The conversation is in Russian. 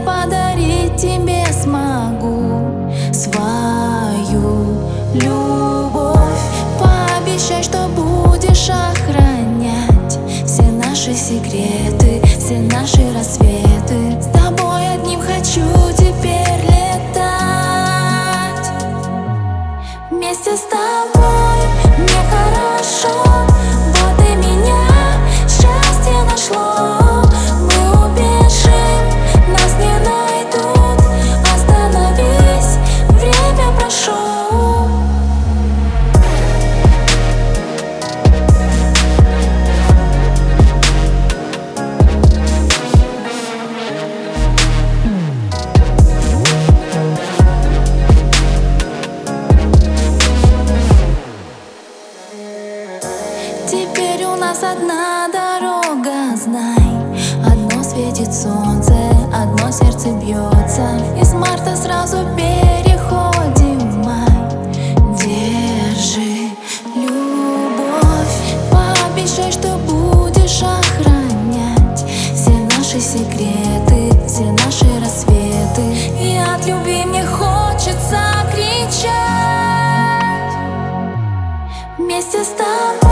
подарить тебе смогу свою любовь. Пообещай, что будешь охранять все наши секреты, все наши рассветы. С тобой одним хочу теперь летать. Вместе с тобой мне хорошо. Вот и меня счастье нашло. Мы убежим, нас не найдут. Остановись, время прошло. Теперь у нас одна дорога, знай. Одно светит солнце, одно сердце бьется. Из марта сразу переходим в май. Держи любовь. Пообещай, что будешь охранять все наши секреты, все наши рассветы. И от любви мне хочется кричать. Вместе с тобой